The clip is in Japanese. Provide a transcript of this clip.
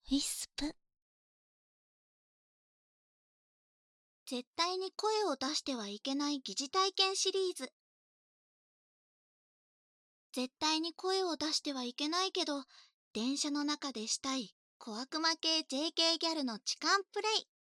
ウィスプ。絶対に声を出してはいけない疑似体験シリーズ。絶対に声を出してはいけないけど、電車の中でしたい小悪魔系 JK ギャルの痴漢プレイ。